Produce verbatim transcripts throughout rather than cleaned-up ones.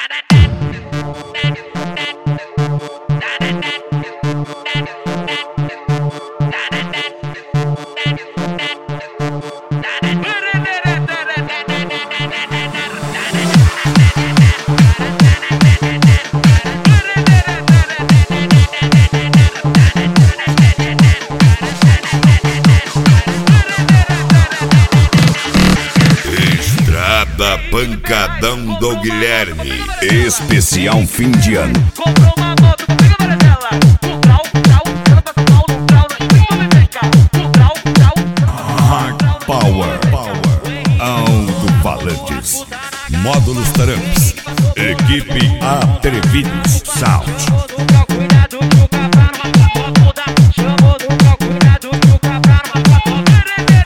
Da Pancadão do Guilherme, especial fim de ano. Comprou uma moto comigo, Varela. O grau, o grau, ela passa mal no grau, não tem como vem cá. O grau, o grau, Hard Power, Power, alto-falantes, módulos Taramps, equipe Atrevidos Sound. cuidado que o cabra numa foto toda. Chamou do grau, cuidado que o cabra numa foto toda.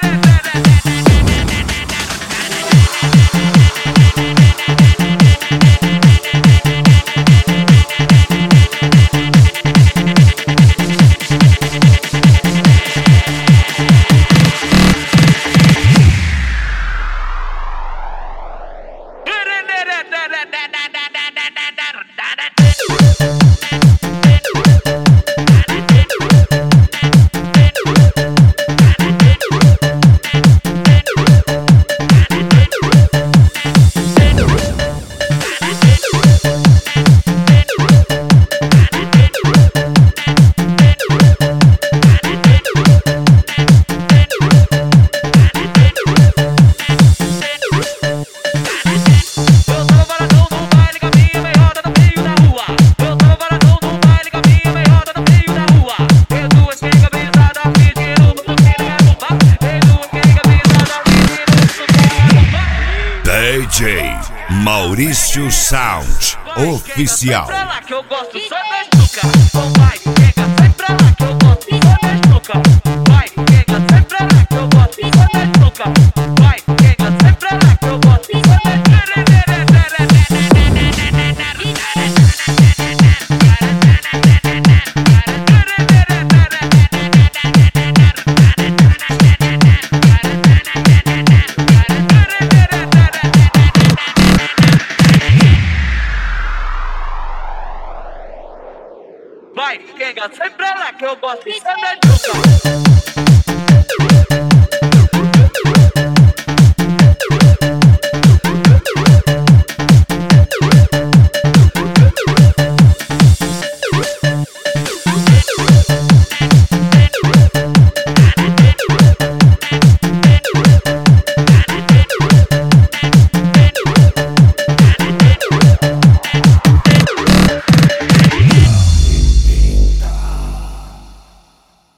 D J Maurício Sound Oficial. Sai pra lá que eu gosto só da estuca. Então vai, pega, sai pra lá que eu gosto só da estuca. Vai, pega, sai pra lá que eu gosto só da estuca. Vai, pega, sai pra lá que eu gosto só da estuca. Vai, pega, sai pra lá que eu gosto só da estuca.